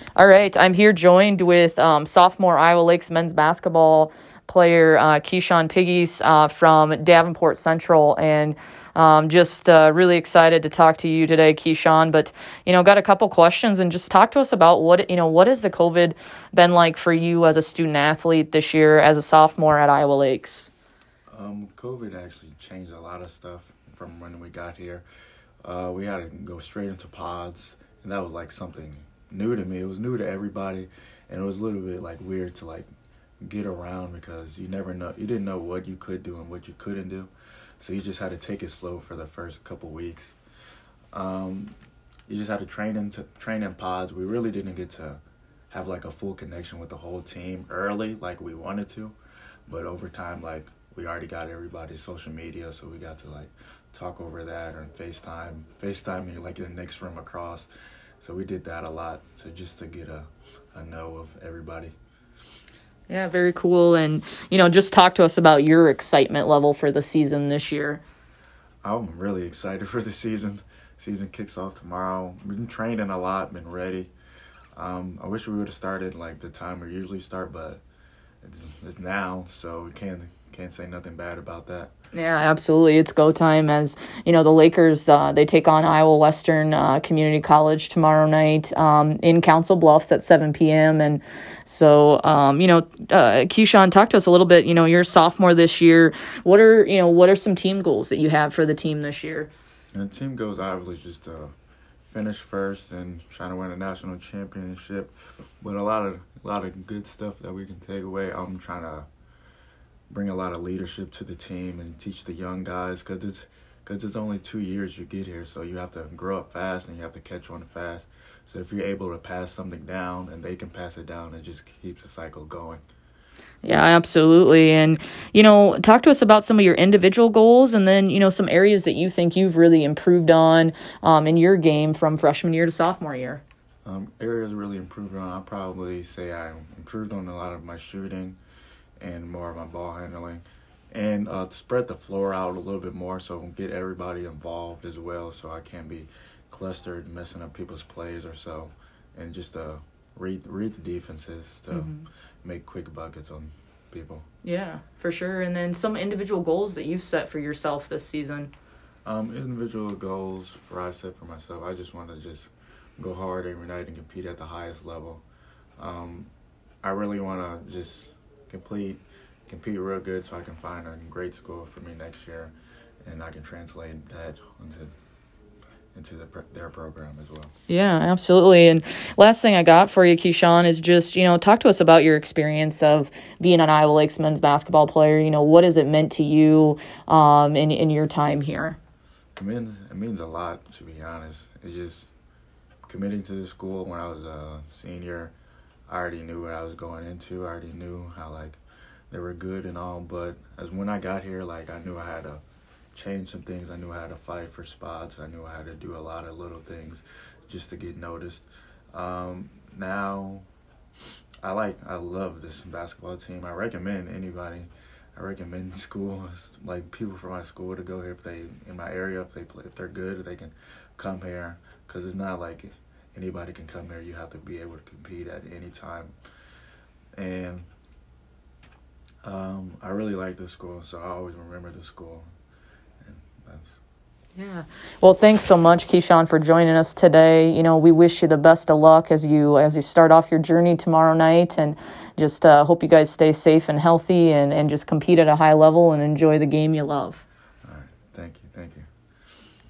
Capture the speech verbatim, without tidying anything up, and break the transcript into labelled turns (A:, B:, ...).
A: All right, I'm here joined with um, sophomore Iowa Lakes men's basketball player uh, Keyshawn Piggies uh, from Davenport Central, and um, just uh, really excited to talk to you today, Keyshawn. But you know, got a couple questions, and just talk to us about what you know. What has the COVID been like for you as a student athlete this year, as a sophomore at Iowa Lakes?
B: Um, COVID actually changed a lot of stuff from when we got here. Uh, we had to go straight into pods, and that was like something new to me. It was new to everybody, and it was a little bit like weird to like get around because you never know, you didn't know what you could do and what you couldn't do, so you just had to take it slow for the first couple weeks. Um, you just had to train into train in pods. We really didn't get to have like a full connection with the whole team early like we wanted to, but over time, like we already got everybody's social media, so we got to like talk over that or FaceTime, FaceTime like in the next room across. So we did that a lot, so just to get a, a know of everybody.
A: Yeah, very cool. And, you know, just talk to us about your excitement level for the season this year.
B: I'm really excited for the season. Season kicks off tomorrow. We've been training a lot, been ready. Um, I wish we would have started like the time we usually start, but it's, it's now, so we can't can't say nothing bad about that.
A: Yeah, absolutely. It's go time as, you know, the Lakers, uh, they take on Iowa Western uh, Community College tomorrow night um, in Council Bluffs at seven p.m. And so, um, you know, uh, Keyshawn, talk to us a little bit. You know, you're a sophomore this year. What are, you know, what are some team goals that you have for the team this year?
B: And the team goals obviously just to finish first and trying to win a national championship. But a lot of a lot of good stuff that we can take away. I'm trying to bring a lot of leadership to the team and teach the young guys, because it's because it's only two years you get here, so you have to grow up fast and you have to catch on fast. So if you're able to pass something down and they can pass it down, it just keeps the cycle going.
A: Yeah, absolutely. And, you know, talk to us about some of your individual goals and then, you know, some areas that you think you've really improved on um, in your game from freshman year to sophomore year.
B: Um, areas really improved on, I'll probably say I improved on a lot of my shooting and more of my ball handling, and uh, to spread the floor out a little bit more so get everybody involved as well, so I can't be clustered messing up people's plays or so, and just uh, read read the defenses to mm-hmm. make quick buckets on people.
A: Yeah, for sure. And then some individual goals that you've set for yourself this season.
B: Um, individual goals for I set for myself, I just want to just go hard every night and compete at the highest level. Um, I really want to just complete, compete real good so I can find a great school for me next year, and I can translate that into into the, their program as well.
A: Yeah, absolutely. And last thing I got for you, Keyshawn, is just, you know, talk to us about your experience of being an Iowa Lakes men's basketball player. You know, what has it meant to you um, in, in your time here?
B: It means, it means a lot, to be honest. It's just committing to the school when I was a senior. I already knew what I was going into. I already knew how, like, they were good and all. But as when I got here, like, I knew I had to change some things. I knew I had to fight for spots. I knew I had to do a lot of little things just to get noticed. Um, now, I like, I love this basketball team. I recommend anybody. I recommend schools, like people from my school, to go here if they, in my area, if they play, if they're good, they can come here, because it's not like anybody can come here. You have to be able to compete at any time. And um, I really like this school, so I always remember the school. And that's...
A: Yeah. Well, thanks so much, Keyshawn, for joining us today. You know, we wish you the best of luck as you as you start off your journey tomorrow night, and just uh, hope you guys stay safe and healthy and, and just compete at a high level and enjoy the game you love.
B: All right. Thank you. Thank you.